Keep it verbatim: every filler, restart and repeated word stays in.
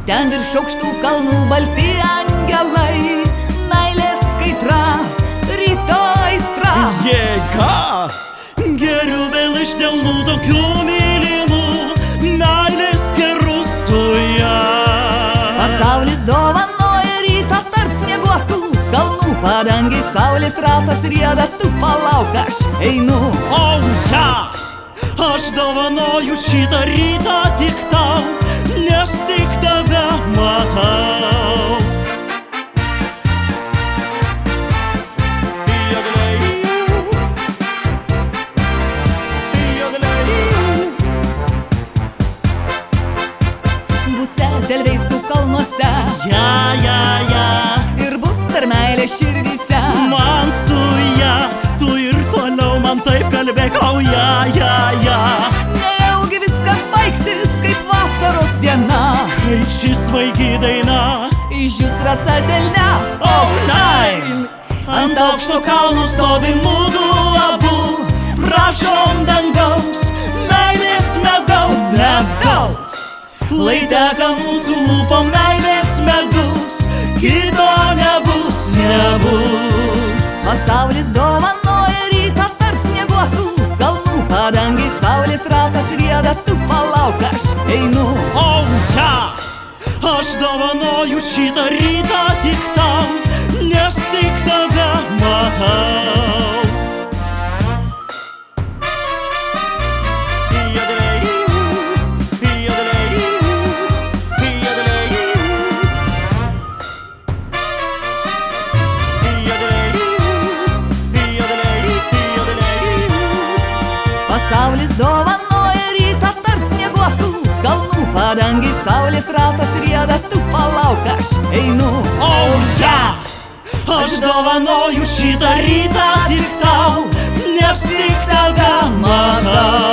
ten virš aukštų kalnų balti angelai, meilės kaitra, ryto aistra. Jėga! Geriu vėl iš delnų tokių mylimų, meilės gerų su ja. Pasaulis dovanoja rytą tarp snieguotų kalnų, padangiai saulės ratas rieda, tu palauk, aš einu. O ja! Aš dovanoju šitą rytą tik tau, nes tik tave matau. Būse delveisų kalnuose, Ja, ja, ja, ir bus dar meilė širdyse. man su ja, tu ir toliau man taip kalbėk, o ja, ja, ja. Nejaugi viskas baigsis kaip vasaros diena, Kaip ši svaigi daina, išdžius rasa delne. oh nein! Ant aukšto kalno stovi mudu abu, prašom dangaus, meilės medaus, medaus. Lai teka mūsų lūpom meilės medus, kito nebus, nebus. Pasaulis dovanoja rytą tarp snieguotų kalnų, padangiai saulės ratas rieda, tu palauk, aš einu. Oh ja! Aš dovanoju šitą rytą tik tau, nes tik tave matau. Pasaulis dovanoja rytą tarp snieguotų kalnų, padangiai saulės ratas rieda, tu palauk, aš einu. Oh ja! Aš dovanoju šitą rytą tik tau, nes tik tave matau.